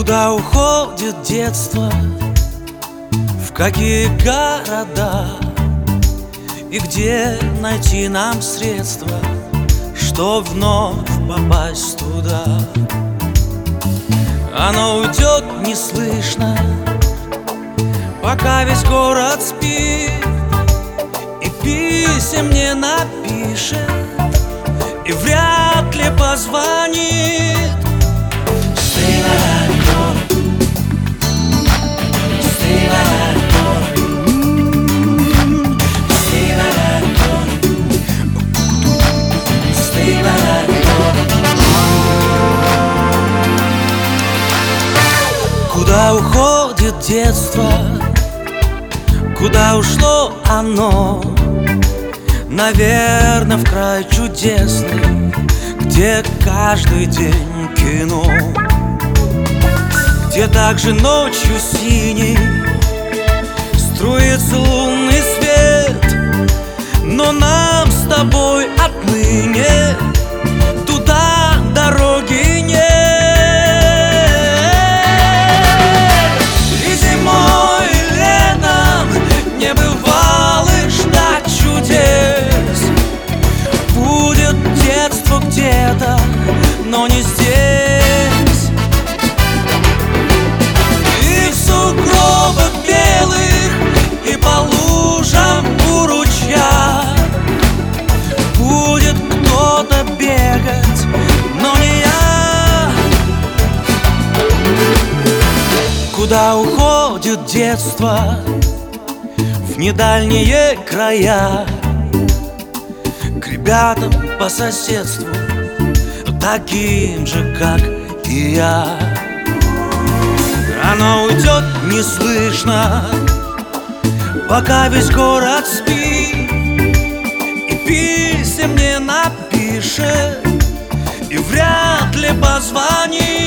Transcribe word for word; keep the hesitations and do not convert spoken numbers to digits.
Куда уходит детство, в какие города, и где найти нам средства, чтоб вновь попасть туда? Оно уйдет неслышно, пока весь город спит, и писем не напишет, и вряд ли позвонит. Stay like Stay like Stay like Stay like Куда уходит детство? Куда ушло оно? Наверное, в край чудесный, где каждый день кино, где также ночью синий струится лунный свет. Но нам с тобой отныне туда дороги нет. И зимой, и летом не бывало ждать чудес. Будет детство где-то, но не здесь. И в сугробах белых, и по лужам у ручья будет кто-то бегать, но не я. Куда уходит детство? В недальние края, к ребятам по соседству, таким же, как и я. Оно уйдет неслышно, пока весь город спит, и писем не напишет, и вряд ли позвонит.